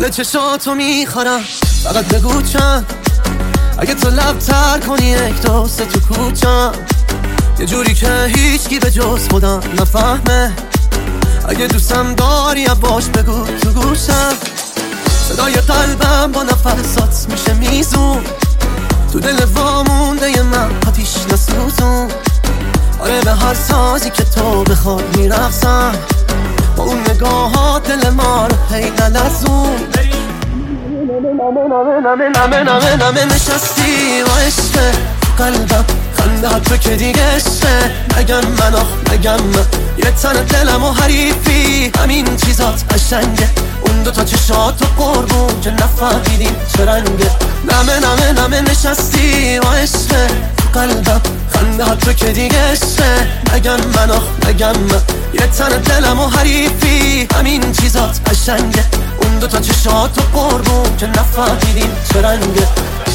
گل چشاتو میخورم، فقط بگو چند. اگه تو لب تر کنی یک دوست تو کوچم، یه جوری که هیچکی به جز خودم نفهمه. اگه دوستم داری باش بگو تو گوشم. صدای قلبم با نفسات میشه میزون، تو دل وامونده ی من آتیش نسوزون. آره به هر سازی که تو بخوای میرقصم، با اون نگاهات دل ما رو هی نلرزون. نمه نشستی و عشقه قلبم، خنده تو که دیگه عشقه. نگم من نگم من، یه تن دلم و حریفی، همین چیزات قشنگه. اون دوتا چشات و قربون که نفهمیدیم چه رنگه. نمه نشستی و عشقه قلبم، خنده تو که دیگه عشقه. نگم من نگم من، یه تن دلم و حریفی، همین چیزات قشنگه. اون دوتا چشات و قربون که نفهمیدیم چه رنگه.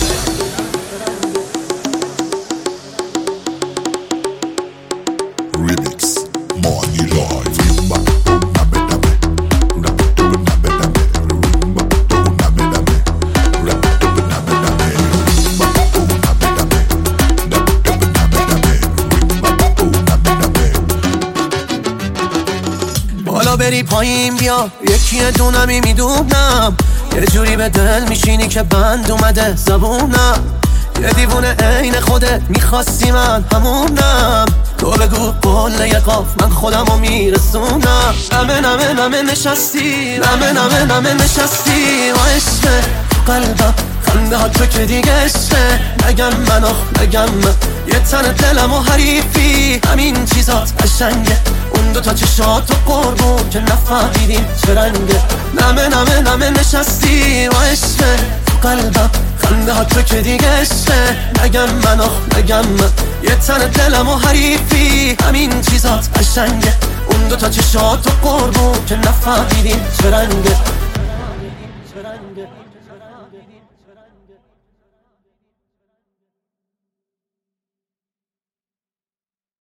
بالا بری پایین بیا، یکی دونمی میدونم. یه جوری به دل میشینی که بند اومده زبونم. یه دیوونه عین خودت میخواستی من همونم. تو بگو قله یه قاف من خودمو میرسونم. نمه نشستی، نمه نشستی و عشقه قلبم، خنده ها تو که دیگه عشقه. نگم من نگم من، یه تن دلم و حریفی، همین چیزات قشنگه. اون دوتا چشات و قربون که نفهمیدیم چه رنگه. نمه نشستی و عشقه قلبم، خنده ها تو که دیگه عشقه. نگم من نگم من، یه تن دلم و حریفی، همین چیزات قشنگه. اون دوتا چشات و قربون که نفهمیدیم چه رنگه.